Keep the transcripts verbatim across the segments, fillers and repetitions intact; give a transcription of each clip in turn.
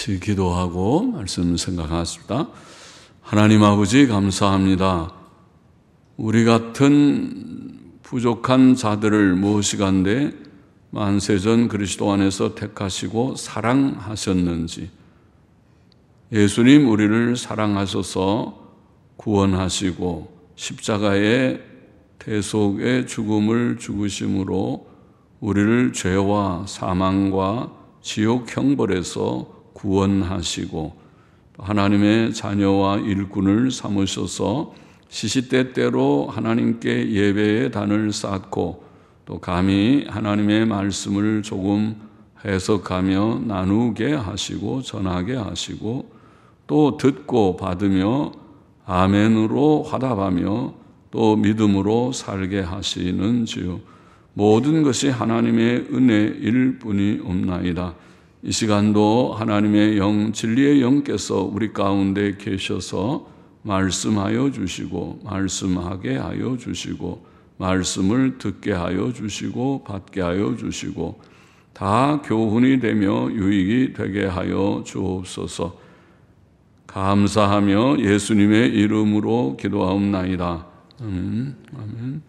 같이 기도하고 말씀 생각하겠습니다. 하나님 아버지 감사합니다. 우리 같은 부족한 자들을 무엇이간데 만세전 그리스도 안에서 택하시고 사랑하셨는지, 예수님 우리를 사랑하셔서 구원하시고 십자가의 대속의 죽음을 죽으심으로 우리를 죄와 사망과 지옥 형벌에서 구원하시고 하나님의 자녀와 일꾼을 삼으셔서 시시때때로 하나님께 예배의 단을 쌓고 또 감히 하나님의 말씀을 조금 해석하며 나누게 하시고 전하게 하시고 또 듣고 받으며 아멘으로 화답하며 또 믿음으로 살게 하시는 주여, 모든 것이 하나님의 은혜일 뿐이 없나이다. 이 시간도 하나님의 영, 진리의 영께서 우리 가운데 계셔서 말씀하여 주시고 말씀하게 하여 주시고 말씀을 듣게 하여 주시고 받게 하여 주시고 다 교훈이 되며 유익이 되게 하여 주옵소서. 감사하며 예수님의 이름으로 기도하옵나이다. 아멘. 아멘.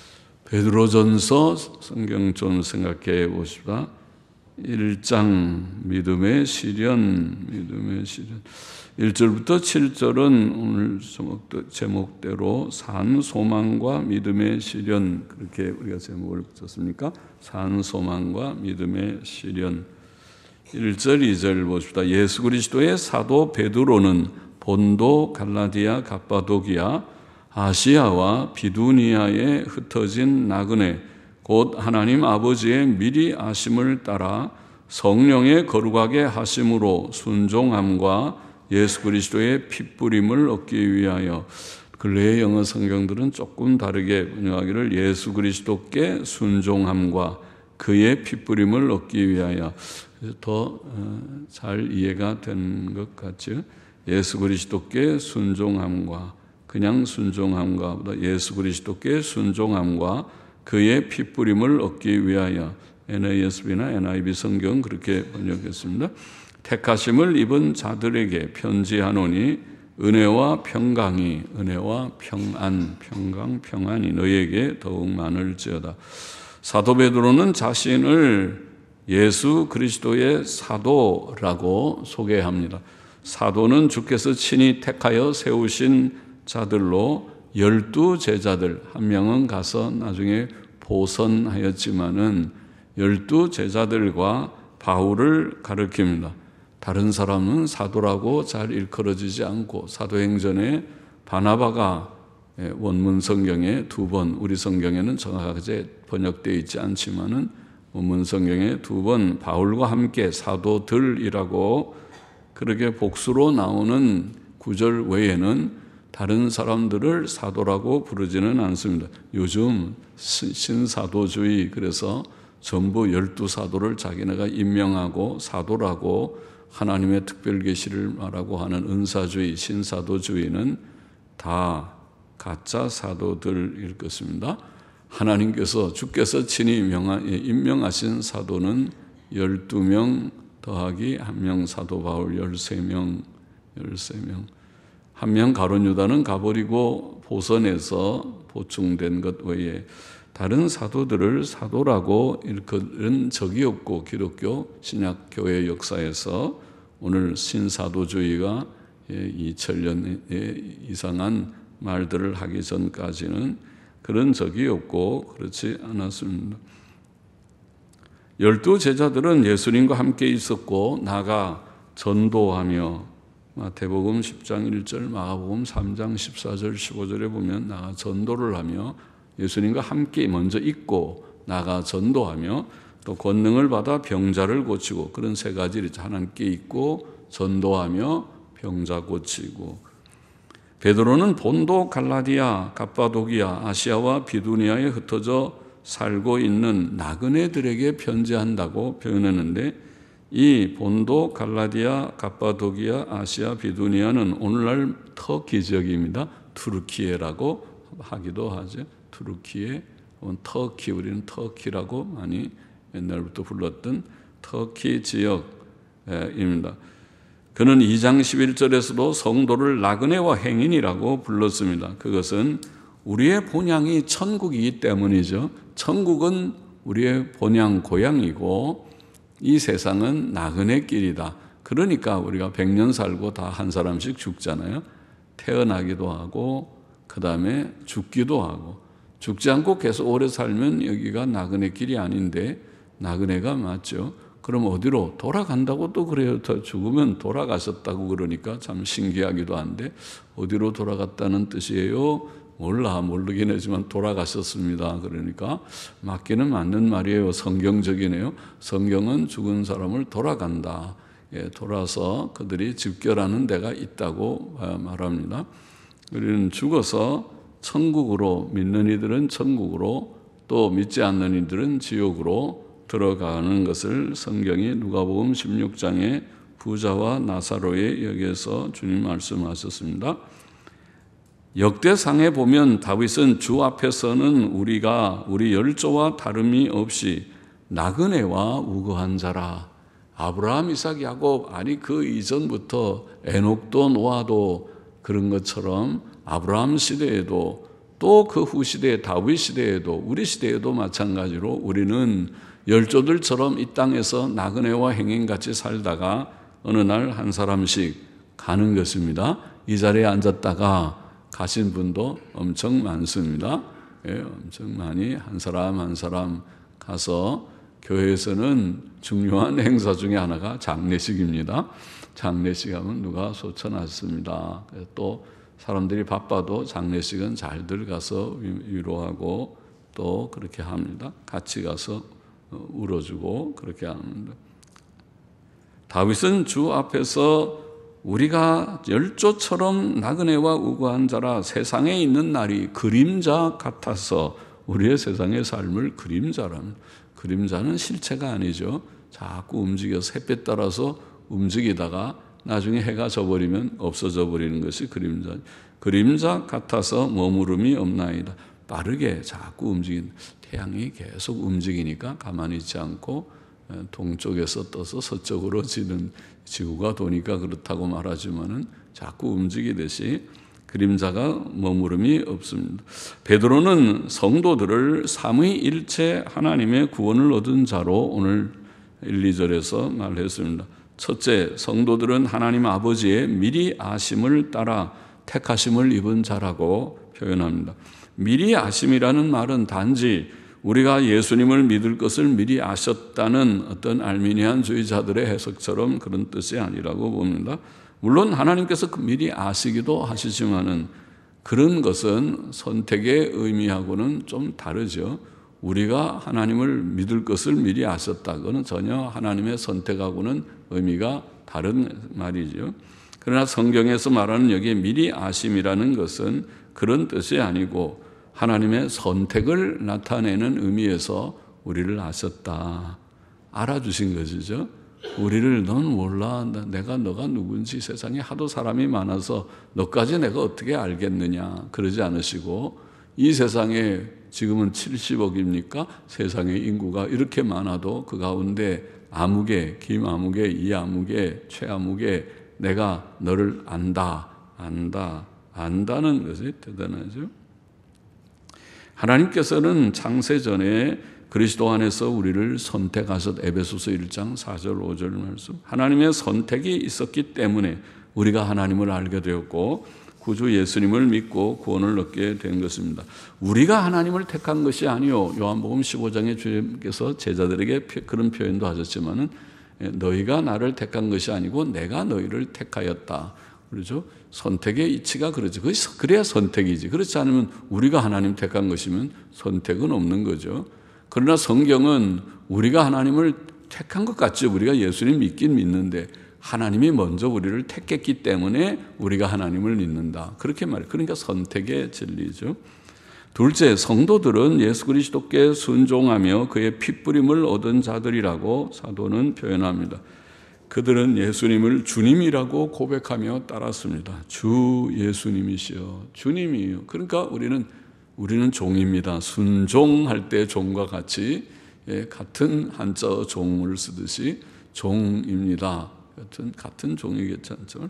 베드로전서 성경 좀 생각해 보십시다. 일 장 믿음의 시련, 믿음의 시련. 일 절부터 칠 절은 오늘 제목대로 산 소망과 믿음의 시련, 그렇게 우리가 제목을 붙였습니까? 산 소망과 믿음의 시련. 일 절, 이 절 보십시다. 예수 그리스도의 사도 베드로는 본도, 갈라디아, 갑바도기아, 아시아와 비두니아에 흩어진 나그네 곧 하나님 아버지의 미리 아심을 따라 성령의 거룩하게 하심으로 순종함과 예수 그리스도의 핏부림을 얻기 위하여, 근래의 영어 성경들은 조금 다르게 번역하기를 예수 그리스도께 순종함과 그의 핏부림을 얻기 위하여, 더 잘 이해가 된 것 같죠. 예수 그리스도께 순종함과, 그냥 순종함과 보다 예수 그리스도께 순종함과 그의 핏부림을 얻기 위하여, 엔에이에스비나 엔아이브이 성경 그렇게 번역했습니다. 택하심을 입은 자들에게 편지하노니 은혜와 평강이, 은혜와 평안, 평강, 평안이 너희에게 더욱 많을지어다. 사도 베드로는 자신을 예수 그리스도의 사도라고 소개합니다. 사도는 주께서 친히 택하여 세우신 자들로 열두 제자들, 한 명은 가서 나중에 보선하였지만은 열두 제자들과 바울을 가리킵니다. 다른 사람은 사도라고 잘 일컬어지지 않고, 사도행전에 바나바가 원문 성경에 두 번, 우리 성경에는 정확하게 번역되어 있지 않지만은 원문 성경에 두 번 바울과 함께 사도들이라고 그렇게 복수로 나오는 구절 외에는 다른 사람들을 사도라고 부르지는 않습니다. 요즘 신사도주의, 그래서 전부 열두 사도를 자기네가 임명하고 사도라고 하나님의 특별 계시를 말하고 하는 은사주의, 신사도주의는 다 가짜 사도들일 것입니다. 하나님께서, 주께서 친히 임명하신 사도는 열두 명 더하기 한 명 사도 바울 열세 명, 열세 명. 한 명 가룟 유다는 가버리고 보선해서 보충된 것 외에 다른 사도들을 사도라고 일컫은 적이 없고, 기독교 신약 교회 역사에서 오늘 신사도주의가 이천 년의 이상한 말들을 하기 전까지는 그런 적이 없고 그렇지 않았습니다. 열두 제자들은 예수님과 함께 있었고 나가 전도하며, 마태복음 십 장 일 절, 마가복음 삼 장 십사 절 십오 절에 보면 나가 전도를 하며, 예수님과 함께 먼저 있고 나가 전도하며 또 권능을 받아 병자를 고치고, 그런 세 가지를 하나님께 있고 전도하며 병자 고치고. 베드로는 본도, 갈라디아, 갑바도기아, 아시아와 비두니아에 흩어져 살고 있는 나그네들에게 편지한다고 표현했는데, 이 본도, 갈라디아, 갑바도기아, 아시아, 비두니아는 오늘날 터키 지역입니다. 투르키예라고 하기도 하죠. 투르키예, 터키, 우리는 터키라고 많이 옛날부터 불렀던 터키 지역입니다. 그는 이 장 십일 절에서도 성도를 나그네와 행인이라고 불렀습니다. 그것은 우리의 본향이 천국이기 때문이죠. 천국은 우리의 본향 고향이고 이 세상은 나그네 길이다. 그러니까 우리가 백 년 살고 다 한 사람씩 죽잖아요. 태어나기도 하고 그 다음에 죽기도 하고, 죽지 않고 계속 오래 살면 여기가 나그네 길이 아닌데 나그네가 맞죠. 그럼 어디로 돌아간다고 또 그래요. 죽으면 돌아가셨다고 그러니까 참 신기하기도 한데 어디로 돌아갔다는 뜻이에요? 몰라, 모르긴 하지만 돌아가셨습니다. 그러니까 맞기는 맞는 말이에요. 성경적이네요. 성경은 죽은 사람을 돌아간다. 예, 돌아서 그들이 집결하는 데가 있다고 말합니다. 우리는 죽어서 천국으로, 믿는 이들은 천국으로, 또 믿지 않는 이들은 지옥으로 들어가는 것을 성경이 누가복음 십육 장에 부자와 나사로의 역에서 주님 말씀하셨습니다. 역대상에 보면 다윗은 주 앞에서는 우리가 우리 열조와 다름이 없이 나그네와 우거한 자라. 아브라함, 이삭, 야곱, 아니 그 이전부터 에녹도 노아도 그런 것처럼 아브라함 시대에도 또 그 후 시대에 다윗 시대에도 우리 시대에도 마찬가지로 우리는 열조들처럼 이 땅에서 나그네와 행인같이 살다가 어느 날 한 사람씩 가는 것입니다. 이 자리에 앉았다가 가신 분도 엄청 많습니다. 예, 엄청 많이 한 사람 한 사람 가서, 교회에서는 중요한 행사 중에 하나가 장례식입니다. 장례식 하면 누가 소천하셨습니다. 또 사람들이 바빠도 장례식은 잘들 가서 위로하고 또 그렇게 합니다. 같이 가서 울어주고 그렇게 합니다. 다윗은 주 앞에서 우리가 열조처럼 나그네와 우고한 자라 세상에 있는 날이 그림자 같아서, 우리의 세상의 삶을 그림자라는, 그림자는 실체가 아니죠. 자꾸 움직여서 햇빛 따라서 움직이다가 나중에 해가 져버리면 없어져 버리는 것이 그림자. 그림자 같아서 머무름이 없나이다. 빠르게 자꾸 움직인, 태양이 계속 움직이니까 가만히 있지 않고 동쪽에서 떠서 서쪽으로 지는, 지구가 도니까 그렇다고 말하지만은 자꾸 움직이듯이 그림자가 머무름이 없습니다. 베드로는 성도들을 삼위일체 하나님의 구원을 얻은 자로 오늘 일, 이 절에서 말했습니다. 첫째, 성도들은 하나님 아버지의 미리 아심을 따라 택하심을 입은 자라고 표현합니다. 미리 아심이라는 말은 단지 우리가 예수님을 믿을 것을 미리 아셨다는 어떤 알미니안주의자들의 해석처럼 그런 뜻이 아니라고 봅니다. 물론 하나님께서 미리 아시기도 하시지만은 그런 것은 선택의 의미하고는 좀 다르죠. 우리가 하나님을 믿을 것을 미리 아셨다. 그거는 전혀 하나님의 선택하고는 의미가 다른 말이죠. 그러나 성경에서 말하는 여기에 미리 아심이라는 것은 그런 뜻이 아니고 하나님의 선택을 나타내는 의미에서 우리를 아셨다. 알아주신 것이죠. 우리를 넌 몰라. 내가 너가 누군지 세상에 하도 사람이 많아서 너까지 내가 어떻게 알겠느냐. 그러지 않으시고 이 세상에 지금은 칠십억입니까? 세상의 인구가 이렇게 많아도 그 가운데 아무개, 김아무개, 이아무개, 최아무개 내가 너를 안다, 안다, 안다는 것이 대단하죠. 하나님께서는 창세전에 그리스도 안에서 우리를 선택하셨, 에베소서 일 장 사 절 오 절 말씀. 하나님의 선택이 있었기 때문에 우리가 하나님을 알게 되었고 구주 예수님을 믿고 구원을 얻게 된 것입니다. 우리가 하나님을 택한 것이 아니요. 요한복음 십오 장에 주님께서 제자들에게 그런 표현도 하셨지만은 너희가 나를 택한 것이 아니고 내가 너희를 택하였다. 그렇죠? 선택의 이치가 그러죠. 그래야 선택이지. 그렇지 않으면 우리가 하나님 택한 것이면 선택은 없는 거죠. 그러나 성경은 우리가 하나님을 택한 것 같죠. 우리가 예수님 믿긴 믿는데 하나님이 먼저 우리를 택했기 때문에 우리가 하나님을 믿는다. 그렇게 말해요. 그러니까 선택의 진리죠. 둘째, 성도들은 예수 그리스도께 순종하며 그의 핏부림을 얻은 자들이라고 사도는 표현합니다. 그들은 예수님을 주님이라고 고백하며 따랐습니다. 주 예수님이시여, 주님이요. 그러니까 우리는 우리는 종입니다. 순종할 때 종과 같이 예, 같은 한자 종을 쓰듯이 종입니다. 같은 같은 종이겠지 않죠.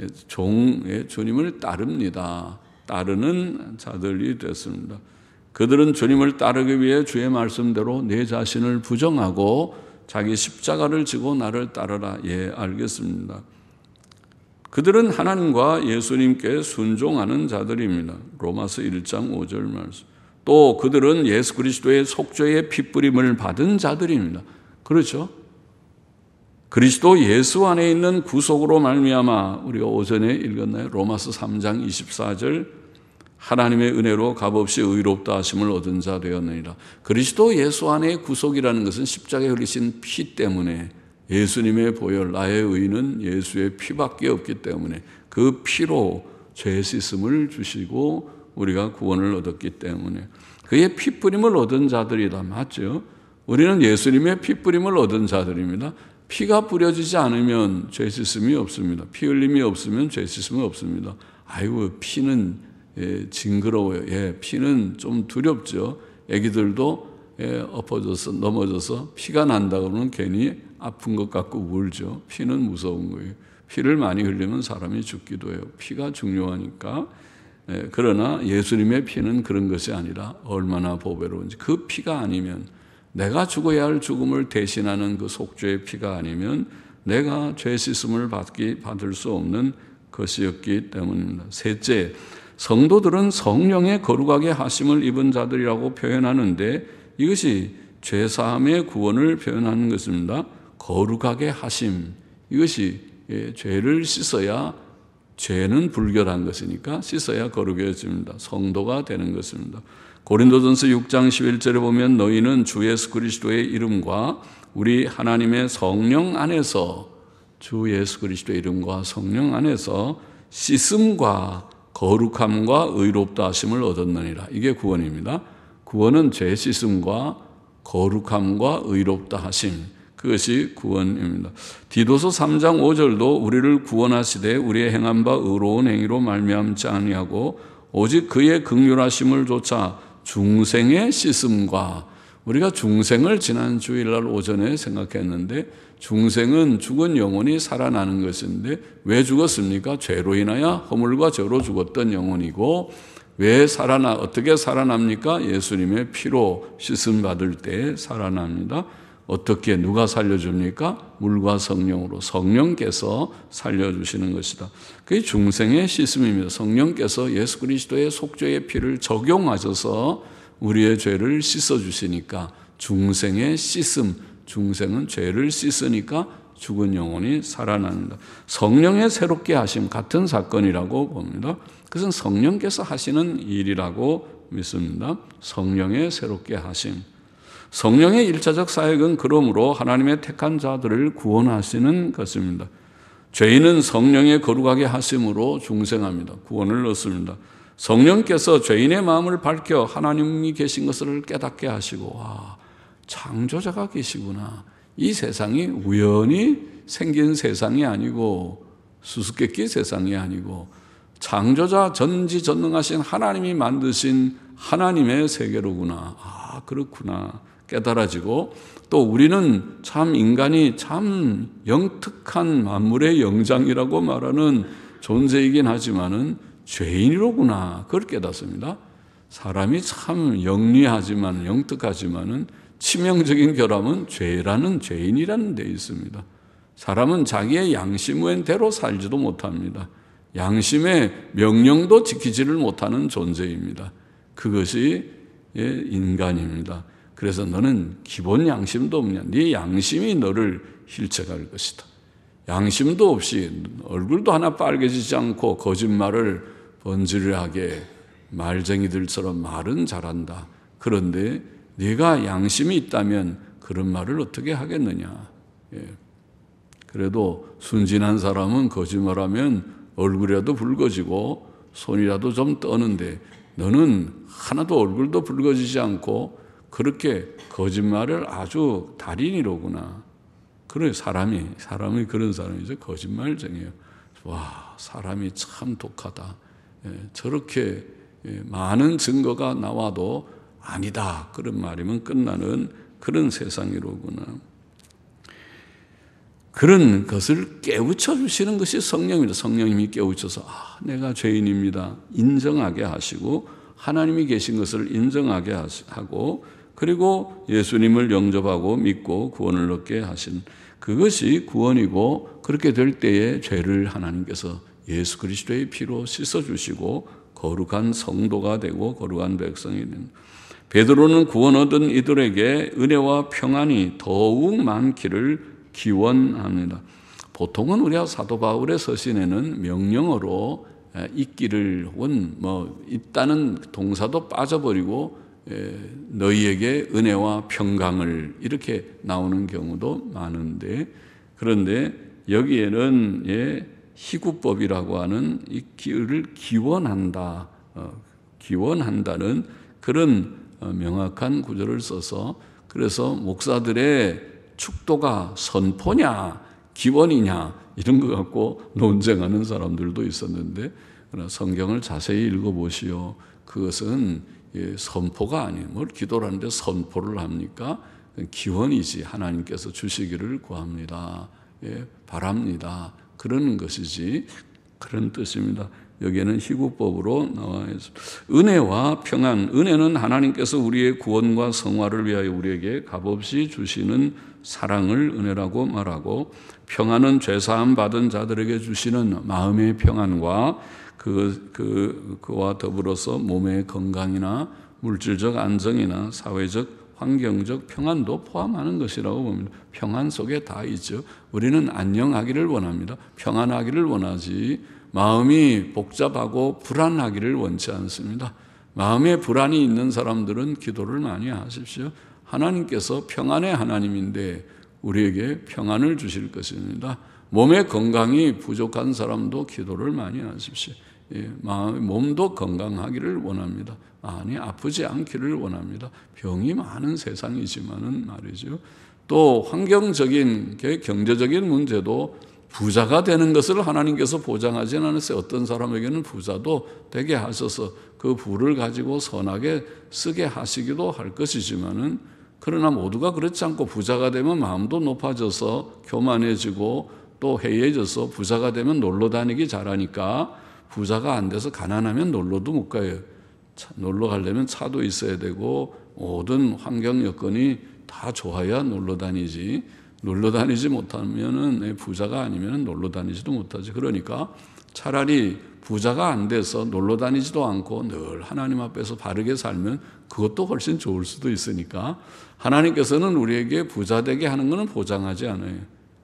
종의 주님을 따릅니다. 따르는 자들이 됐습니다. 그들은 주님을 따르기 위해 주의 말씀대로 내 자신을 부정하고 자기 십자가를 지고 나를 따르라. 예, 알겠습니다. 그들은 하나님과 예수님께 순종하는 자들입니다. 로마서 일 장 오 절 말씀. 또 그들은 예수 그리스도의 속죄의 핏부림을 받은 자들입니다. 그렇죠? 그리스도 예수 안에 있는 구속으로 말미암아 우리가 오전에 읽었나요? 로마서 삼 장 이십사 절 하나님의 은혜로 값없이 의롭다 하심을 얻은 자 되었느니라. 그리스도 예수 안의 구속이라는 것은 십자가에 흘리신 피 때문에, 예수님의 보혈, 나의 의는 예수의 피밖에 없기 때문에 그 피로 죄 씻음을 주시고 우리가 구원을 얻었기 때문에 그의 피뿌림을 얻은 자들이다. 맞죠? 우리는 예수님의 피뿌림을 얻은 자들입니다. 피가 뿌려지지 않으면 죄 씻음이 없습니다. 피 흘림이 없으면 죄 씻음이 없습니다. 아이고, 피는 예, 징그러워요. 예, 피는 좀 두렵죠. 애기들도 예, 엎어져서 넘어져서 피가 난다 그러면 괜히 아픈 것 같고 울죠. 피는 무서운 거예요. 피를 많이 흘리면 사람이 죽기도 해요. 피가 중요하니까. 예, 그러나 예수님의 피는 그런 것이 아니라 얼마나 보배로운지, 그 피가 아니면, 내가 죽어야 할 죽음을 대신하는 그 속죄의 피가 아니면 내가 죄 씻음을 받기, 받을 수 없는 것이었기 때문입니다. 셋째, 성도들은 성령의 거룩하게 하심을 입은 자들이라고 표현하는데 이것이 죄사함의 구원을 표현하는 것입니다. 거룩하게 하심, 이것이 예, 죄를 씻어야, 죄는 불결한 것이니까 씻어야 거룩해집니다. 성도가 되는 것입니다. 고린도전서 육 장 십일 절에 보면 너희는 주 예수 그리스도의 이름과 우리 하나님의 성령 안에서, 주 예수 그리스도의 이름과 성령 안에서 씻음과 거룩함과 의롭다 하심을 얻었느니라. 이게 구원입니다. 구원은 죄 씻음과 거룩함과 의롭다 하심, 그것이 구원입니다. 디도서 삼 장 오 절도 우리를 구원하시되 우리의 행한 바 의로운 행위로 말미암지 아니하고 오직 그의 긍휼하심을 조차 중생의 씻음과, 우리가 중생을 지난 주일날 오전에 생각했는데 중생은 죽은 영혼이 살아나는 것인데 왜 죽었습니까? 죄로 인하여 허물과 죄로 죽었던 영혼이고, 왜 살아나, 어떻게 살아납니까? 예수님의 피로 씻음 받을 때 살아납니다. 어떻게, 누가 살려줍니까? 물과 성령으로, 성령께서 살려주시는 것이다. 그게 중생의 씻음입니다. 성령께서 예수 그리스도의 속죄의 피를 적용하셔서 우리의 죄를 씻어주시니까 중생의 씻음, 중생은 죄를 씻으니까 죽은 영혼이 살아납니다. 성령의 새롭게 하심, 같은 사건이라고 봅니다. 그것은 성령께서 하시는 일이라고 믿습니다. 성령의 새롭게 하심. 성령의 일차적 사역은 그러므로 하나님의 택한 자들을 구원하시는 것입니다. 죄인은 성령의 거룩하게 하심으로 중생합니다. 구원을 얻습니다. 성령께서 죄인의 마음을 밝혀 하나님이 계신 것을 깨닫게 하시고, 와, 창조자가 계시구나. 이 세상이 우연히 생긴 세상이 아니고 수수께끼 세상이 아니고 창조자 전지전능하신 하나님이 만드신 하나님의 세계로구나. 아, 그렇구나. 깨달아지고, 또 우리는 참 인간이 참 영특한 만물의 영장이라고 말하는 존재이긴 하지만은 죄인이로구나. 그걸 깨닫습니다. 사람이 참 영리하지만, 영특하지만은 치명적인 결함은 죄라는, 죄인이라는 데 있습니다. 사람은 자기의 양심 외대로 살지도 못합니다. 양심의 명령도 지키지를 못하는 존재입니다. 그것이 인간입니다. 그래서 너는 기본 양심도 없냐? 네 양심이 너를 힐책할 것이다. 양심도 없이 얼굴도 하나 빨개지지 않고 거짓말을 번지르하게 말쟁이들처럼 말은 잘한다. 그런데 네가 양심이 있다면 그런 말을 어떻게 하겠느냐. 예. 그래도 순진한 사람은 거짓말하면 얼굴이라도 붉어지고 손이라도 좀 떠는데 너는 하나도 얼굴도 붉어지지 않고 그렇게 거짓말을 아주 달인이로구나. 그래, 사람이, 사람이 그런 사람이죠. 거짓말쟁이에요. 와, 사람이 참 독하다. 예, 저렇게 예, 많은 증거가 나와도 아니다. 그런 말이면 끝나는 그런 세상이로구나. 그런 것을 깨우쳐 주시는 것이 성령입니다. 성령님이 깨우쳐서 아, 내가 죄인입니다. 인정하게 하시고 하나님이 계신 것을 인정하게 하고 그리고 예수님을 영접하고 믿고 구원을 얻게 하신 그것이 구원이고 그렇게 될 때에 죄를 하나님께서 예수 그리스도의 피로 씻어주시고 거룩한 성도가 되고 거룩한 백성이 되는 베드로는 구원 얻은 이들에게 은혜와 평안이 더욱 많기를 기원합니다. 보통은 우리가 사도 바울의 서신에는 명령어로 있기를 혹은 뭐 있다는 동사도 빠져버리고 너희에게 은혜와 평강을 이렇게 나오는 경우도 많은데 그런데 여기에는 예, 희구법이라고 하는 이 기를 기원한다, 어, 기원한다는 그런 어, 명확한 구절을 써서 그래서 목사들의 축도가 선포냐 기원이냐 이런 거 갖고 논쟁하는 사람들도 있었는데 그러나 성경을 자세히 읽어보시오. 그것은 예, 선포가 아니에요. 뭘 기도를 하는데 선포를 합니까? 기원이지. 하나님께서 주시기를 구합니다. 예, 바랍니다. 그런 것이지 그런 뜻입니다. 여기에는 희구법으로 나와 있습니다. 은혜와 평안. 은혜는 하나님께서 우리의 구원과 성화를 위하여 우리에게 값없이 주시는 사랑을 은혜라고 말하고 평안은 죄사함 받은 자들에게 주시는 마음의 평안과 그, 그, 그와 더불어서 몸의 건강이나 물질적 안정이나 사회적 환경적 평안도 포함하는 것이라고 봅니다. 평안 속에 다 있죠. 우리는 안녕하기를 원합니다. 평안하기를 원하지 마음이 복잡하고 불안하기를 원치 않습니다. 마음에 불안이 있는 사람들은 기도를 많이 하십시오. 하나님께서 평안의 하나님인데 우리에게 평안을 주실 것입니다. 몸의 건강이 부족한 사람도 기도를 많이 하십시오. 예, 마음, 몸도 건강하기를 원합니다. 많이 아프지 않기를 원합니다. 병이 많은 세상이지만은 말이죠. 또 환경적인 경제적인 문제도 부자가 되는 것을 하나님께서 보장하지는 않았어요. 어떤 사람에게는 부자도 되게 하셔서 그 부를 가지고 선하게 쓰게 하시기도 할 것이지만은 그러나 모두가 그렇지 않고 부자가 되면 마음도 높아져서 교만해지고 또 해이해져서 부자가 되면 놀러 다니기 잘하니까 부자가 안 돼서 가난하면 놀러도 못 가요. 차, 놀러 가려면 차도 있어야 되고 모든 환경 여건이 다 좋아야 놀러 다니지. 놀러 다니지 못하면은 부자가 아니면 놀러 다니지도 못하지. 그러니까 차라리 부자가 안 돼서 놀러 다니지도 않고 늘 하나님 앞에서 바르게 살면 그것도 훨씬 좋을 수도 있으니까 하나님께서는 우리에게 부자 되게 하는 것은 보장하지 않아요.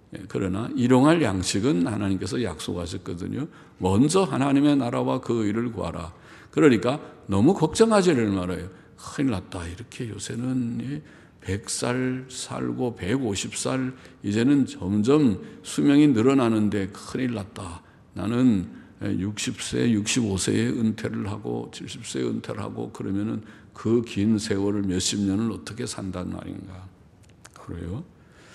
그러나 일용할 양식은 하나님께서 약속하셨거든요. 먼저 하나님의 나라와 그 의를 구하라. 그러니까 너무 걱정하지를 말아요. 큰일 났다. 이렇게 요새는 백 살 살고 백오십 살 이제는 점점 수명이 늘어나는데 큰일 났다. 나는 육십 세, 육십오 세에 은퇴를 하고 칠십 세에 은퇴를 하고 그러면은 그 긴 세월을 몇십 년을 어떻게 산단 말인가. 그래요?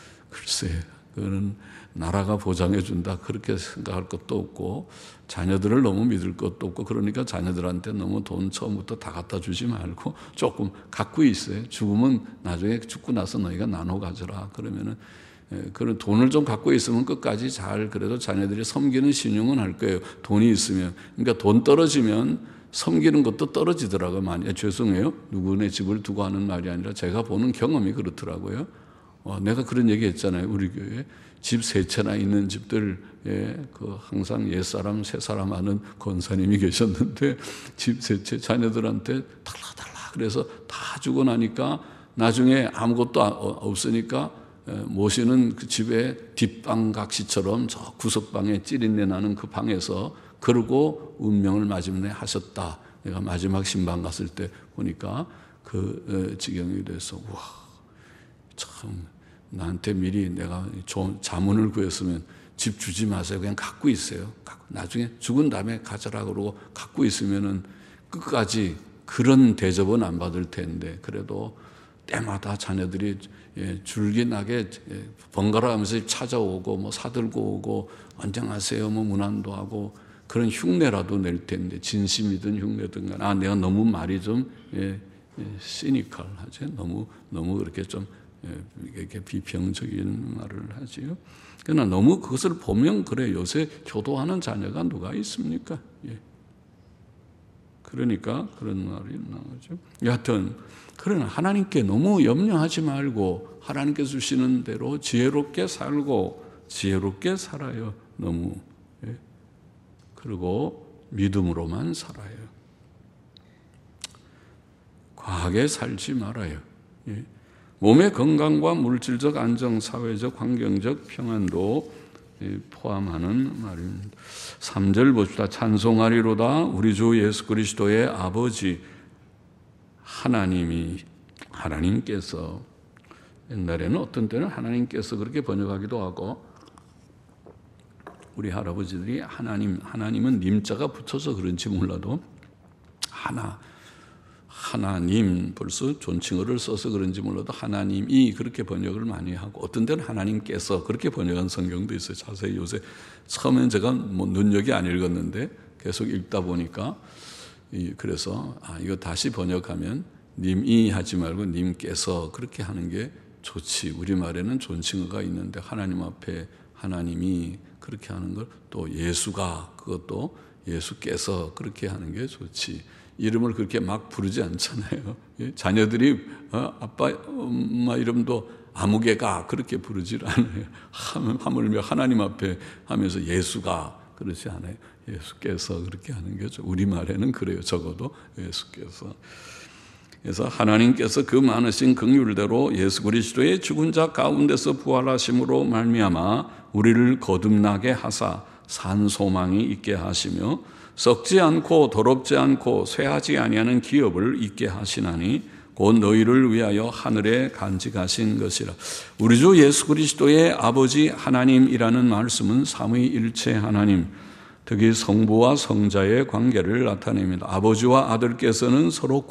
글쎄, 그거는 나라가 보장해 준다 그렇게 생각할 것도 없고 자녀들을 너무 믿을 것도 없고 그러니까 자녀들한테 너무 돈 처음부터 다 갖다 주지 말고 조금 갖고 있어요. 죽으면 나중에 죽고 나서 너희가 나눠 가져라. 그러면은 그런 돈을 좀 갖고 있으면 끝까지 잘 그래도 자녀들이 섬기는 신용은 할 거예요. 돈이 있으면. 그러니까 돈 떨어지면 섬기는 것도 떨어지더라고요. 많이 죄송해요. 누구네 집을 두고 하는 말이 아니라 제가 보는 경험이 그렇더라고요. 어, 내가 그런 얘기 했잖아요. 우리 교회에 집 세 채나 있는 집들, 예, 그 항상 옛사람, 새사람 하는 권사님이 계셨는데 집 세 채 자녀들한테 달라달라 그래서 다 주고 나니까 나중에 아무것도 없으니까 모시는 그 집의 뒷방 각시처럼 저 구석방에 찌린내 나는 그 방에서 그러고 운명을 마침내 하셨다. 내가 마지막 신방 갔을 때 보니까 그 지경이 돼서 와, 참 나한테 미리 내가 자문을 구했으면 집 주지 마세요. 그냥 갖고 있어요. 나중에 죽은 다음에 가져라 그러고 갖고 있으면은 끝까지 그런 대접은 안 받을 텐데 그래도 때마다 자녀들이 줄기나게 번갈아 가면서 찾아오고 뭐 사들고 오고 안녕하세요 뭐 문안도 하고 그런 흉내라도 낼 텐데 진심이든 흉내든 간 아 내가 너무 말이 좀 예, 예, 시니컬하지 너무 너무 그렇게 좀 이렇게 비평적인 말을 하지요. 그러나 너무 그것을 보면 그래 요새 효도하는 자녀가 누가 있습니까? 예. 그러니까 그런 말이 나오죠. 여하튼 그러나 하나님께 너무 염려하지 말고 하나님께서 주시는 대로 지혜롭게 살고 지혜롭게 살아요. 너무. 예. 그리고 믿음으로만 살아요. 과하게 살지 말아요. 예. 몸의 건강과 물질적 안정, 사회적, 환경적 평안도 포함하는 말입니다. 삼 절 봅시다. 찬송하리로다 우리 주 예수 그리스도의 아버지 하나님이 하나님께서 옛날에는 어떤 때는 하나님께서 그렇게 번역하기도 하고 우리 할아버지들이 하나님, 하나님은 님자가 붙어서 그런지 몰라도 하나 하나님 벌써 존칭어를 써서 그런지 몰라도 하나님이 그렇게 번역을 많이 하고 어떤 데는 하나님께서 그렇게 번역한 성경도 있어요. 자세히 요새 처음엔 제가 뭐 눈여겨 안 읽었는데 계속 읽다 보니까 그래서 아 이거 다시 번역하면 님이 하지 말고 님께서 그렇게 하는 게 좋지. 우리말에는 존칭어가 있는데 하나님 앞에 하나님이 그렇게 하는 걸 또 예수가 그것도 예수께서 그렇게 하는 게 좋지. 이름을 그렇게 막 부르지 않잖아요. 자녀들이 어, 아빠 엄마 이름도 아무개가 그렇게 부르질 않아요. 하물며 하나님 앞에 하면서 예수가 그렇지 않아요. 예수께서 그렇게 하는 거죠. 우리말에는 그래요. 적어도 예수께서. 그래서 하나님께서 그 많으신 긍휼대로 예수 그리스도의 죽은 자 가운데서 부활하심으로 말미암아 우리를 거듭나게 하사 산 소망이 있게 하시며 썩지 않고 더럽지 않고 쇠하지 아니하는 기업을 있게 하시나니 곧 너희를 위하여 하늘에 간직하신 것이라. 우리 주 예수 그리스도의 아버지 하나님이라는 말씀은 삼위일체 하나님, 특히 성부와 성자의 관계를 나타냅니다. 아버지와 아들께서는 서로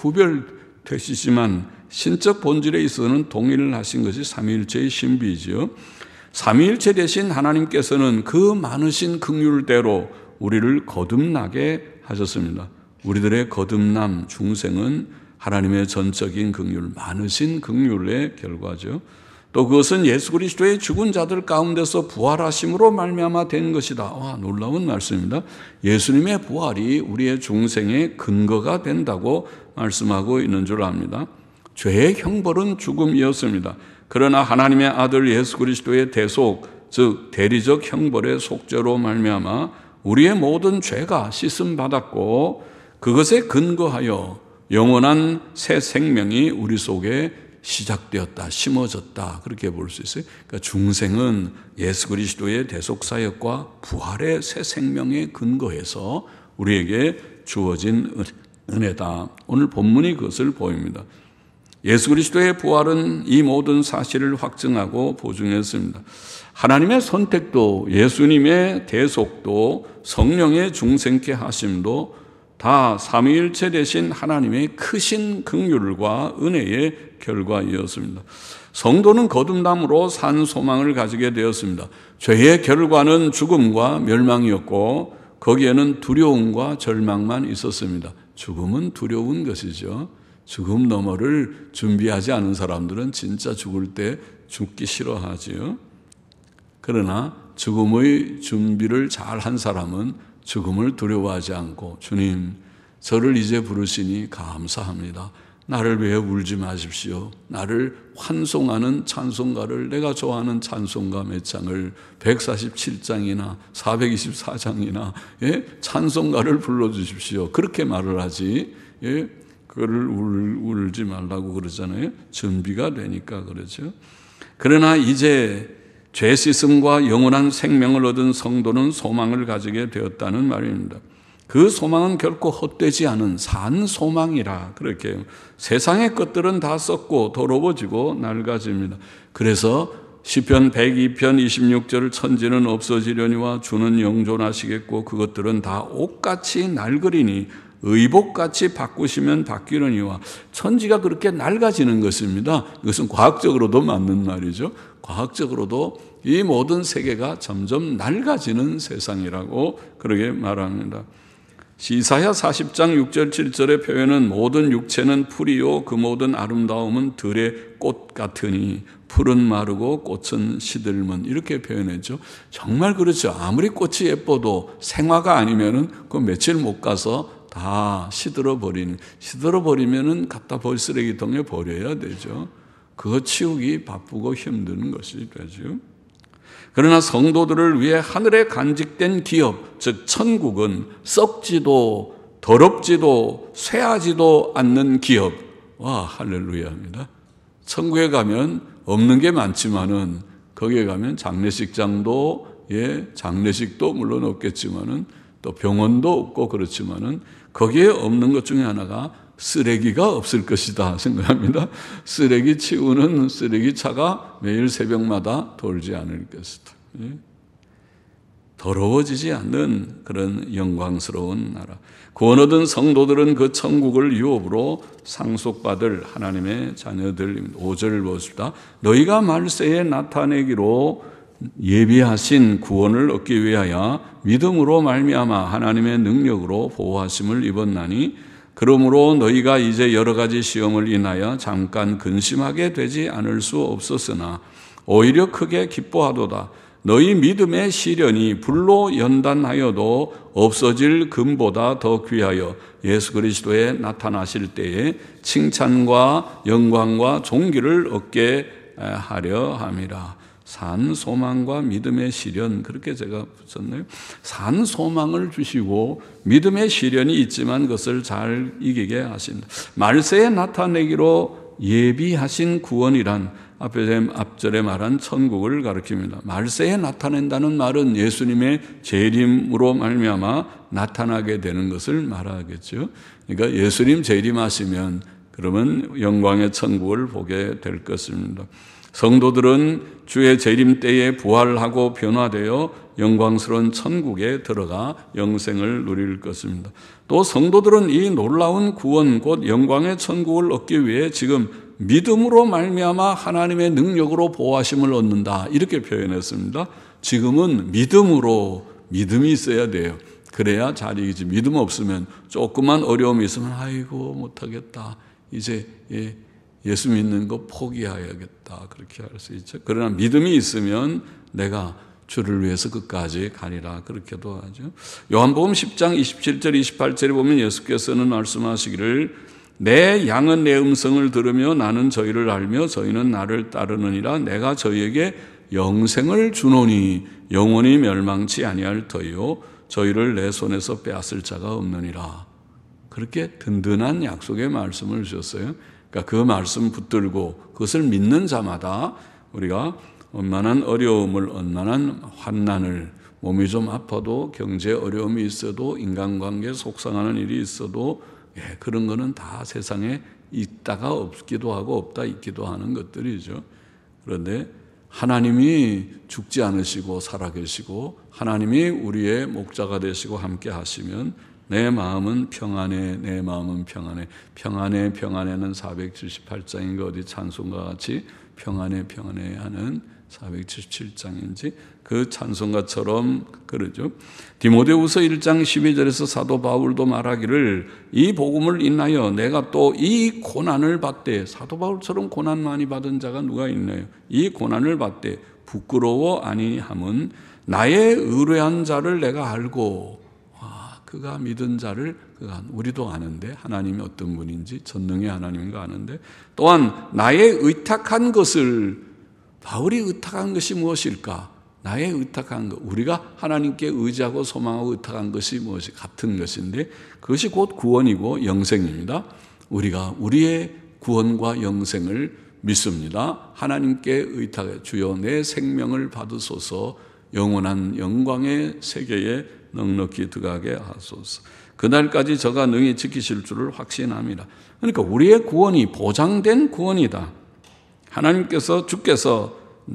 구별되시지만 신적 본질에 있어서는 동일하신 것이 삼위일체의 신비지요. 삼위일체 되신 하나님께서는 그 많으신 긍휼대로 우리를 거듭나게 하셨습니다. 우리들의 거듭남 중생은 하나님의 전적인 긍휼, 많으신 긍휼의 결과죠. 또 그것은 예수 그리스도의 죽은 자들 가운데서 부활하심으로 말미암아 된 것이다. 와, 놀라운 말씀입니다. 예수님의 부활이 우리의 중생의 근거가 된다고 말씀하고 있는 줄 압니다. 죄의 형벌은 죽음이었습니다. 그러나 하나님의 아들 예수 그리스도의 대속, 즉 대리적 형벌의 속죄로 말미암아 우리의 모든 죄가 씻음 받았고 그것에 근거하여 영원한 새 생명이 우리 속에 시작되었다, 심어졌다 그렇게 볼 수 있어요. 그러니까 중생은 예수 그리스도의 대속 사역과 부활의 새 생명에 근거해서 우리에게 주어진 은혜다. 오늘 본문이 그것을 보입니다. 예수 그리스도의 부활은 이 모든 사실을 확증하고 보증했습니다. 하나님의 선택도 예수님의 대속도 성령의 중생케 하심도 다 삼위일체 되신 하나님의 크신 긍휼과 은혜의 결과이었습니다. 성도는 거듭남으로 산 소망을 가지게 되었습니다. 죄의 결과는 죽음과 멸망이었고 거기에는 두려움과 절망만 있었습니다. 죽음은 두려운 것이죠. 죽음 너머를 준비하지 않은 사람들은 진짜 죽을 때 죽기 싫어하지요. 그러나 죽음의 준비를 잘한 사람은 죽음을 두려워하지 않고 주님 저를 이제 부르시니 감사합니다. 나를 위해 울지 마십시오. 나를 환송하는 찬송가를 내가 좋아하는 찬송가 몇 장을 백사십칠 장이나 사백이십사 장이나 예? 찬송가를 불러주십시오. 그렇게 말을 하지 예? 그를 울, 울지 말라고 그러잖아요. 준비가 되니까 그러죠. 그러나 이제 죄 씻음과 영원한 생명을 얻은 성도는 소망을 가지게 되었다는 말입니다. 그 소망은 결코 헛되지 않은 산 소망이라 그렇게 세상의 것들은 다 썩고 더러워지고 낡아집니다. 그래서 시편 백이 편 이십육 절 천지는 없어지려니와 주는 영존하시겠고 그것들은 다 옷같이 낡으리니 의복같이 바꾸시면 바뀌려니와 천지가 그렇게 낡아지는 것입니다. 이것은 과학적으로도 맞는 말이죠. 과학적으로도 이 모든 세계가 점점 낡아지는 세상이라고 그렇게 말합니다. 이사야 사십 장 육 절 칠 절의 표현은 모든 육체는 풀이요 그 모든 아름다움은 들의 꽃 같으니 풀은 마르고 꽃은 시들면 이렇게 표현했죠. 정말 그렇죠. 아무리 꽃이 예뻐도 생화가 아니면은 그 며칠 못 가서 다 시들어 버리는, 시들어 버리면은 갖다 벌 쓰레기통에 버려야 되죠. 그거 치우기 바쁘고 힘든 것이 되죠. 그러나 성도들을 위해 하늘에 간직된 기업, 즉 천국은 썩지도 더럽지도 쇠하지도 않는 기업. 와, 할렐루야입니다. 천국에 가면 없는 게 많지만은 거기에 가면 장례식장도 예, 장례식도 물론 없겠지만은 또 병원도 없고 그렇지만은 거기에 없는 것 중에 하나가 쓰레기가 없을 것이다 생각합니다. 쓰레기 치우는 쓰레기 차가 매일 새벽마다 돌지 않을 것이다. 예? 더러워지지 않는 그런 영광스러운 나라. 구원 얻은 성도들은 그 천국을 유업으로 상속받을 하나님의 자녀들입니다. 오 절을 보십시다. 너희가 말세에 나타내기로 예비하신 구원을 얻기 위하여 믿음으로 말미암아 하나님의 능력으로 보호하심을 입었나니 그러므로 너희가 이제 여러 가지 시험을 인하여 잠깐 근심하게 되지 않을 수 없었으나 오히려 크게 기뻐하도다. 너희 믿음의 시련이 불로 연단하여도 없어질 금보다 더 귀하여 예수 그리스도에 나타나실 때에 칭찬과 영광과 존귀를 얻게 하려 함이라. 산 소망과 믿음의 시련, 그렇게 제가 붙였네요. 산 소망을 주시고 믿음의 시련이 있지만 그것을 잘 이기게 하신다. 말세에 나타내기로 예비하신 구원이란 앞에 앞절에 말한 천국을 가리킵니다. 말세에 나타낸다는 말은 예수님의 재림으로 말미암아 나타나게 되는 것을 말하겠죠. 그러니까 예수님 재림하시면 그러면 영광의 천국을 보게 될 것입니다. 성도들은 주의 재림 때에 부활하고 변화되어 영광스러운 천국에 들어가 영생을 누릴 것입니다. 또 성도들은 이 놀라운 구원 곧 영광의 천국을 얻기 위해 지금 믿음으로 말미암아 하나님의 능력으로 보호하심을 얻는다 이렇게 표현했습니다. 지금은 믿음으로 믿음이 있어야 돼요. 그래야 잘 이기지. 믿음 없으면 조금만 어려움이 있으면 아이고 못하겠다. 이제 예, 예수 믿는 거 포기해야겠다. 그렇게 할 수 있죠. 그러나 믿음이 있으면 내가 주를 위해서 끝까지 가리라. 그렇게도 하죠. 요한복음 십 장 이십칠 절 이십팔 절에 보면 예수께서는 말씀하시기를 내 양은 내 음성을 들으며 나는 저희를 알며 저희는 나를 따르느니라. 내가 저희에게 영생을 주노니 영원히 멸망치 아니할 터이요 저희를 내 손에서 빼앗을 자가 없느니라. 그렇게 든든한 약속의 말씀을 주셨어요. 그러니까 그 말씀 붙들고 그것을 믿는 자마다 우리가 얼마나 어려움을, 얼마나 환난을, 몸이 좀 아파도 경제 어려움이 있어도 인간관계에 속상하는 일이 있어도 예, 그런 거는 다 세상에 있다가 없기도 하고 없다 있기도 하는 것들이죠. 그런데 하나님이 죽지 않으시고 살아계시고 하나님이 우리의 목자가 되시고 함께 하시면 내 마음은 평안해, 내 마음은 평안해. 평안해, 평안해는 사백칠십팔 장인가 어디 찬송가 같이 평안해, 평안해 하는 사백칠십칠 장인지 그 찬송가처럼 그러죠. 디모데후서 일 장 십이 절에서 사도 바울도 말하기를 이 복음을 인하여 내가 또 이 고난을 받되, 사도 바울처럼 고난 많이 받은 자가 누가 있나요? 이 고난을 받되 부끄러워 아니함은 나의 의뢰한 자를 내가 알고, 와, 그가 믿은 자를 그가 우리도 아는데 하나님이 어떤 분인지 전능의 하나님인가 아는데, 또한 나의 의탁한 것을, 바울이 의탁한 것이 무엇일까? 나의 의탁한 것, 우리가 하나님께 의지하고 소망하고 의탁한 것이 무엇이 같은 것인데 그것이 곧 구원이고 영생입니다. 우리가 우리의 구원과 영생을 믿습니다. 하나님께 의탁해 주여 내 생명을 받으소서, 영원한 영광의 세계에 넉넉히 들어가게 하소서. 그날까지 저가 능히 지키실 줄을 확신합니다. 그러니까 우리의 구원이 보장된 구원이다. 하나님께서, 주께서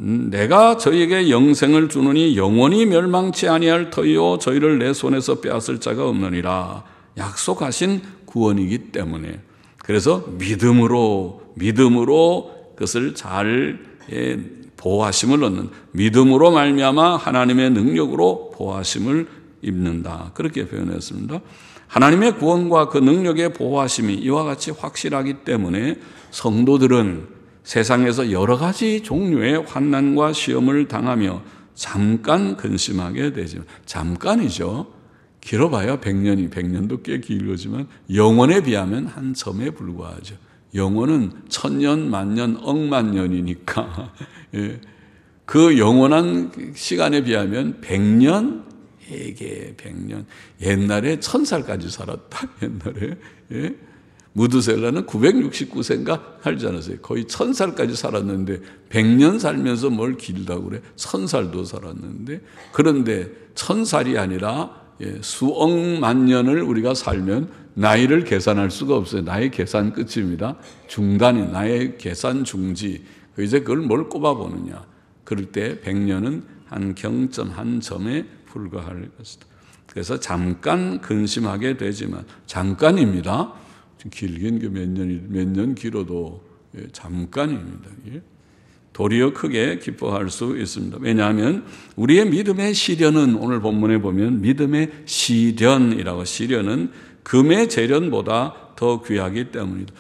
내가 저희에게 영생을 주느니 영원히 멸망치 아니할 터이요 저희를 내 손에서 빼앗을 자가 없느니라 약속하신 구원이기 때문에, 그래서 믿음으로 믿음으로 그것을 잘 보호하심을 얻는, 믿음으로 말미암아 하나님의 능력으로 보호하심을 입는다, 그렇게 표현했습니다. 하나님의 구원과 그 능력의 보호하심이 이와 같이 확실하기 때문에 성도들은 세상에서 여러 가지 종류의 환난과 시험을 당하며 잠깐 근심하게 되지만, 잠깐이죠. 길어봐야 백 년이, 백 년도 꽤 길거지만 영원에 비하면 한 점에 불과하죠. 영원은 천년, 만년, 억만 년이니까 예. 그 영원한 시간에 비하면 백 년, 에게 백 년. 옛날에 천 살까지 살았다. 옛날에 예. 무드셀라는 구백육십구 세인가 살지 않았어요. 거의 천 살까지 살았는데 백 년 살면서 뭘 길다고 그래. 천 살도 살았는데, 그런데 천 살이 아니라 예, 수억만 년을 우리가 살면 나이를 계산할 수가 없어요. 나의 계산 끝입니다. 중단이 나의 계산 중지. 이제 그걸 뭘 꼽아보느냐. 그럴 때 백 년은 한 경점, 한 점에 불과할 것이다. 그래서 잠깐 근심하게 되지만, 잠깐입니다. 길긴 몇 년이, 몇 년 길어도 예, 잠깐입니다. 예. 도리어 크게 기뻐할 수 있습니다. 왜냐하면 우리의 믿음의 시련은, 오늘 본문에 보면 믿음의 시련이라고, 시련은 금의 재련보다 더 귀하기 때문이다.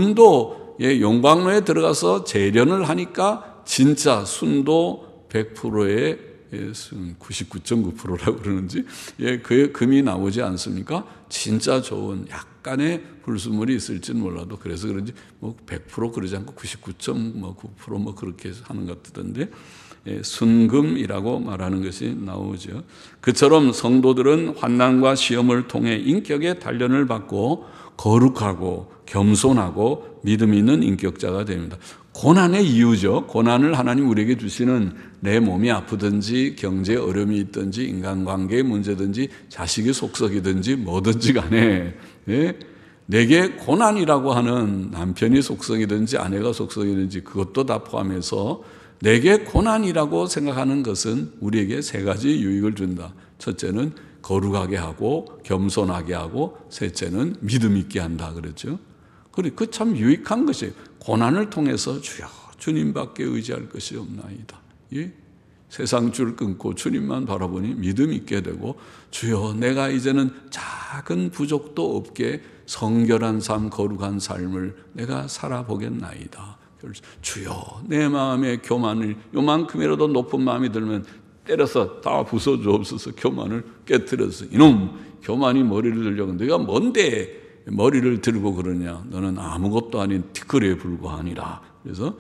금도 예, 용광로에 들어가서 재련을 하니까 진짜 순도 백 퍼센트의 예, 구십구 점 구 퍼센트라고 그러는지 예, 그 금이 나오지 않습니까? 진짜 좋은 약간의 불순물이 있을지는 몰라도, 그래서 그런지 뭐 백 퍼센트 그러지 않고 구십구 점 구 퍼센트 뭐 그렇게 하는 것 같던데 예, 순금이라고 말하는 것이 나오죠. 그처럼 성도들은 환난과 시험을 통해 인격의 단련을 받고 거룩하고 겸손하고 믿음 있는 인격자가 됩니다. 고난의 이유죠. 고난을 하나님 우리에게 주시는, 내 몸이 아프든지 경제 어려움이 있든지 인간관계의 문제든지 자식의 속썩이든지 뭐든지 간에 예? 내게 고난이라고 하는, 남편이 속썩이든지 아내가 속썩이든지 그것도 다 포함해서 내게 고난이라고 생각하는 것은 우리에게 세 가지 유익을 준다. 첫째는 거룩하게 하고 겸손하게 하고, 셋째는 믿음 있게 한다 그랬죠. 그래, 그 참 유익한 것이에요. 고난을 통해서 주여 주님밖에 의지할 것이 없나이다. 예? 세상 줄 끊고 주님만 바라보니 믿음 있게 되고, 주여 내가 이제는 작은 부족도 없게 성결한 삶, 거룩한 삶을 내가 살아보겠나이다. 주여 내 마음의 교만을 요만큼이라도 높은 마음이 들면 때려서 다 부숴주옵소서. 교만을 깨뜨려서, 이놈 교만이 머리를 들려고 네가 뭔데 머리를 들고 그러냐, 너는 아무것도 아닌 티끌에 불과하니라. 그래서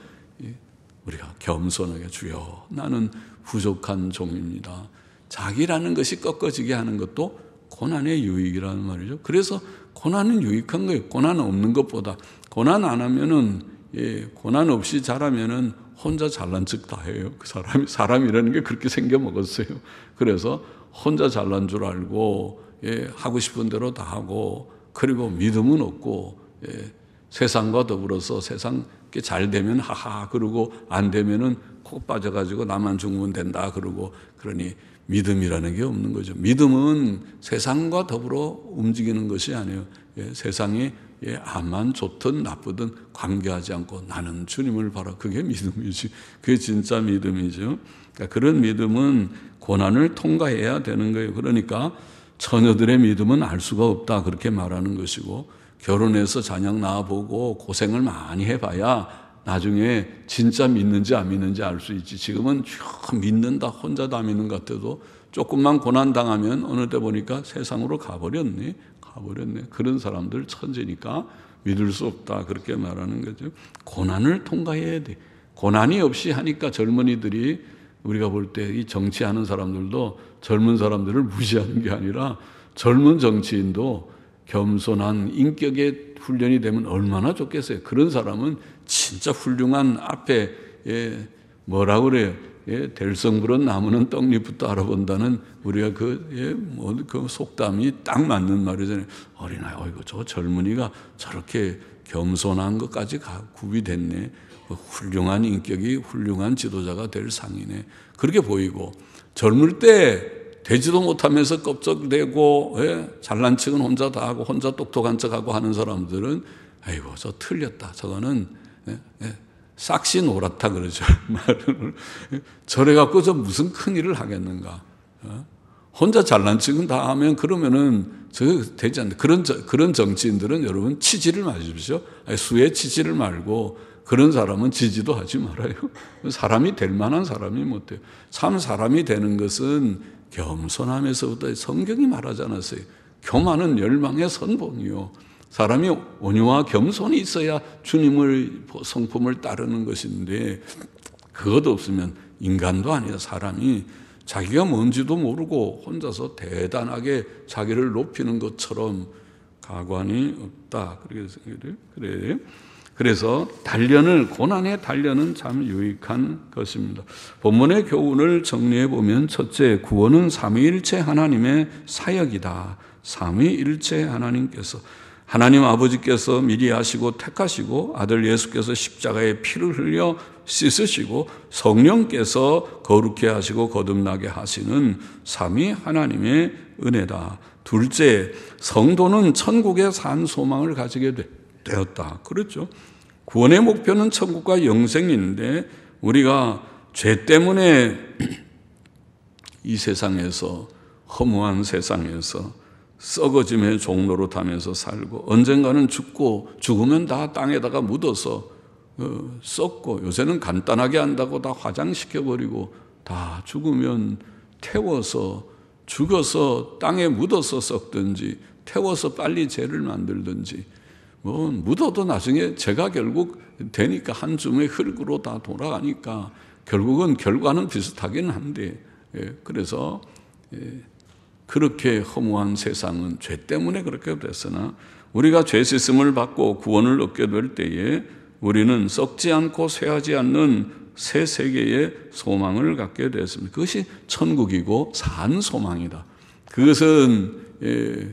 우리가 겸손하게, 주여 나는 부족한 종입니다. 자기라는 것이 꺾어지게 하는 것도 고난의 유익이라는 말이죠. 그래서 고난은 유익한 거예요. 고난 없는 것보다. 고난 안 하면은, 예, 고난 없이 자라면은 혼자 잘난 척 다 해요. 그 사람이, 사람이라는 게 그렇게 생겨 먹었어요. 그래서 혼자 잘난 줄 알고, 예, 하고 싶은 대로 다 하고, 그리고 믿음은 없고, 예, 세상과 더불어서 세상 잘 되면 하하 그러고 안 되면은 콕 빠져가지고 나만 죽으면 된다 그러고, 그러니 믿음이라는 게 없는 거죠. 믿음은 세상과 더불어 움직이는 것이 아니에요. 예, 세상이 예, 암만 좋든 나쁘든 관계하지 않고 나는 주님을 바라, 그게 믿음이지. 그게 진짜 믿음이죠. 그러니까 그런 믿음은 고난을 통과해야 되는 거예요. 그러니까 처녀들의 믿음은 알 수가 없다 그렇게 말하는 것이고, 결혼해서 자녀 낳아보고 고생을 많이 해봐야 나중에 진짜 믿는지 안 믿는지 알 수 있지. 지금은 쭉 믿는다, 혼자 다 믿는 것 같아도 조금만 고난 당하면 어느 때 보니까 세상으로 가버렸네. 가버렸네. 그런 사람들 천재니까 믿을 수 없다 그렇게 말하는 거죠. 고난을 통과해야 돼. 고난이 없이 하니까 젊은이들이, 우리가 볼 때 이 정치하는 사람들도 젊은 사람들을 무시하는 게 아니라 젊은 정치인도 겸손한 인격의 훈련이 되면 얼마나 좋겠어요. 그런 사람은 진짜 훌륭한, 앞에 예, 뭐라고 그래요? 예, 될성부른 나무는 떡잎부터 알아본다는 우리가 그, 예, 뭐, 그 속담이 딱 맞는 말이잖아요. 어린아이, 어이구, 저 젊은이가 저렇게 겸손한 것까지 구비됐네. 훌륭한 인격이 훌륭한 지도자가 될 상이네. 그렇게 보이고, 젊을 때 되지도 못하면서 껍적대고, 예, 잘난 척은 혼자 다 하고 혼자 똑똑한 척하고 하는 사람들은 아이고 저 틀렸다. 저거는 예, 예, 싹시 노랗다 그러죠. 말을 저래 갖고 저 무슨 큰 일을 하겠는가. 어? 혼자 잘난 척은 다 하면 그러면은 저 되지 않는다. 그런 그런 정치인들은 여러분 치질을 마십시오. 아니, 수에 치질을 말고 그런 사람은 지지도 하지 말아요. 사람이 될 만한 사람이 못 돼요. 참 사람이 되는 것은 겸손함에서부터 성경이 말하지 않았어요. 교만은 열망의 선봉이요. 사람이 온유와 겸손이 있어야 주님의 성품을 따르는 것인데 그것도 없으면 인간도 아니야. 사람이 자기가 뭔지도 모르고 혼자서 대단하게 자기를 높이는 것처럼 가관이 없다. 그래. 그래서 단련을, 고난의 단련은 참 유익한 것입니다. 본문의 교훈을 정리해 보면 첫째, 구원은 삼위일체 하나님의 사역이다. 삼위일체 하나님께서, 하나님 아버지께서 미리 하시고 택하시고 아들 예수께서 십자가에 피를 흘려 씻으시고 성령께서 거룩해 하시고 거듭나게 하시는 삼위 하나님의 은혜다. 둘째, 성도는 천국의 산 소망을 가지게 되었다. 그렇죠. 구원의 목표는 천국과 영생인데 우리가 죄 때문에 이 세상에서, 허무한 세상에서 썩어짐의 종로로 타면서 살고 언젠가는 죽고 죽으면 다 땅에다가 묻어서 어, 썩고, 요새는 간단하게 한다고 다 화장시켜버리고 다 죽으면 태워서 죽어서 땅에 묻어서 썩든지 태워서 빨리 죄를 만들든지, 뭐 묻어도 나중에 죄가 결국 되니까 한 줌의 흙으로 다 돌아가니까 결국은 결과는 비슷하긴 한데, 예, 그래서 예, 그렇게 허무한 세상은 죄 때문에 그렇게 됐으나 우리가 죄 씻음을 받고 구원을 얻게 될 때에 우리는 썩지 않고 쇠하지 않는 새 세계의 소망을 갖게 되었습니다. 그것이 천국이고 산 소망이다. 그것은 예,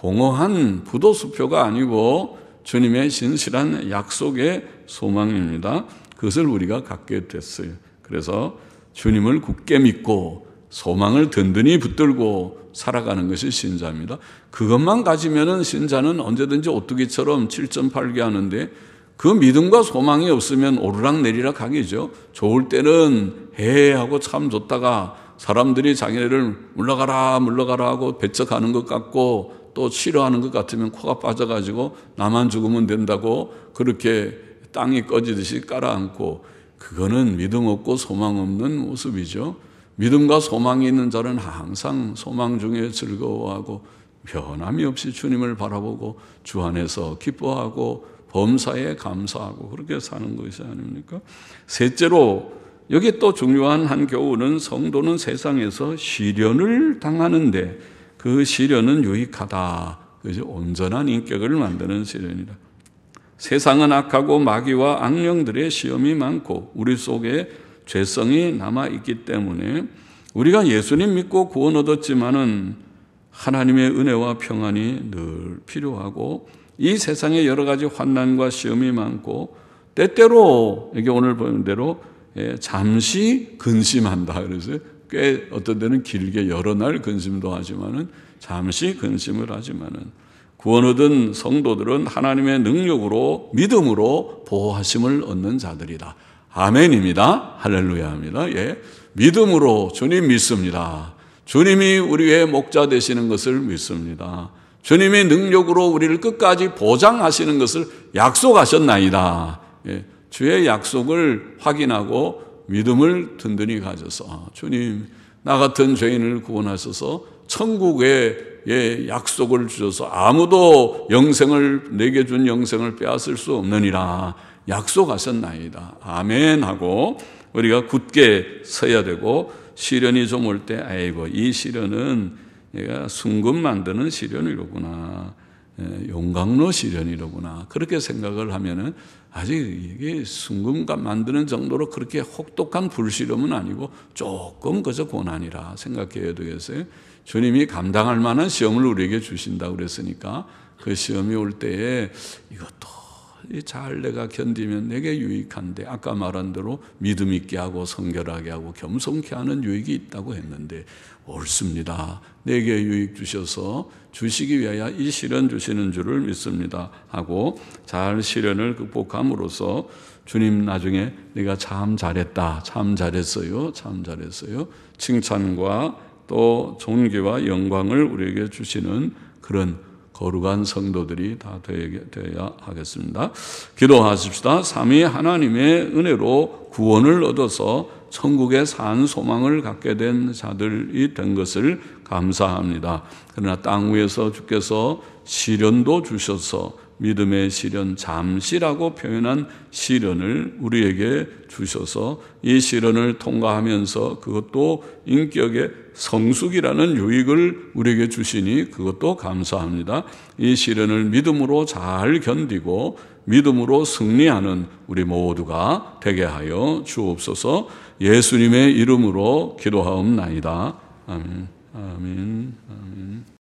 공허한 부도수표가 아니고 주님의 신실한 약속의 소망입니다. 그것을 우리가 갖게 됐어요. 그래서 주님을 굳게 믿고 소망을 든든히 붙들고 살아가는 것이 신자입니다. 그것만 가지면은 신자는 언제든지 오뚜기처럼 칠 점 팔 개 하는데 그 믿음과 소망이 없으면 오르락 내리락 하기죠. 좋을 때는 해하고 참 좋다가 사람들이 자기네를 물러가라 물러가라 하고 배척하는 것 같고 또 싫어하는 것 같으면 코가 빠져가지고 나만 죽으면 된다고 그렇게 땅이 꺼지듯이 깔아앉고, 그거는 믿음 없고 소망 없는 모습이죠. 믿음과 소망이 있는 자는 항상 소망 중에 즐거워하고 변함이 없이 주님을 바라보고 주 안에서 기뻐하고 범사에 감사하고 그렇게 사는 것이 아닙니까? 셋째로, 여기 또 중요한 한 교훈은 성도는 세상에서 시련을 당하는데 그 시련은 유익하다. 그죠? 온전한 인격을 만드는 시련이다. 세상은 악하고 마귀와 악령들의 시험이 많고 우리 속에 죄성이 남아있기 때문에 우리가 예수님 믿고 구원 얻었지만은 하나님의 은혜와 평안이 늘 필요하고, 이 세상에 여러 가지 환난과 시험이 많고 때때로 여기 오늘 보는 대로 잠시 근심한다. 그래서 꽤 어떤 데는 길게 여러 날 근심도 하지만은 잠시 근심을 하지만은 구원 얻은 성도들은 하나님의 능력으로 믿음으로 보호하심을 얻는 자들이다. 아멘입니다. 할렐루야입니다. 예, 믿음으로 주님 믿습니다. 주님이 우리의 목자 되시는 것을 믿습니다. 주님의 능력으로 우리를 끝까지 보장하시는 것을 약속하셨나이다. 예, 주의 약속을 확인하고 믿음을 든든히 가져서 아, 주님 나 같은 죄인을 구원하셔서 천국의 예, 약속을 주셔서 아무도 영생을 내게 준 영생을 빼앗을 수 없느니라 약속하셨나이다. 아멘 하고 우리가 굳게 서야 되고, 시련이 좀 올 때 아이고 이 시련은 얘가 순금 만드는 시련이로구나, 용광로 시련이로구나 그렇게 생각을 하면은 아직 이게 순금감 만드는 정도로 그렇게 혹독한 불시름은 아니고 조금 그저 고난이라 생각해야 되겠어요. 주님이 감당할 만한 시험을 우리에게 주신다고 그랬으니까 그 시험이 올 때에 이것도 잘 내가 견디면 내게 유익한데, 아까 말한 대로 믿음 있게 하고 성결하게 하고 겸손케 하는 유익이 있다고 했는데 옳습니다. 내게 유익 주셔서 주시기 위하여 이 시련 주시는 줄을 믿습니다 하고 잘 시련을 극복함으로써 주님 나중에 내가 참 잘했다, 참 잘했어요, 참 잘했어요 칭찬과 또 존귀와 영광을 우리에게 주시는 그런 거룩한 성도들이 다 되어야 하겠습니다. 기도하십시다. 삼위 하나님의 은혜로 구원을 얻어서 천국의 산 소망을 갖게 된 자들이 된 것을 감사합니다. 그러나 땅 위에서 주께서 시련도 주셔서 믿음의 시련, 잠시라고 표현한 시련을 우리에게 주셔서 이 시련을 통과하면서 그것도 인격의 성숙이라는 유익을 우리에게 주시니 그것도 감사합니다. 이 시련을 믿음으로 잘 견디고 믿음으로 승리하는 우리 모두가 되게 하여 주옵소서. 예수님의 이름으로 기도하옵나이다. 아멘. 아멘. 아멘.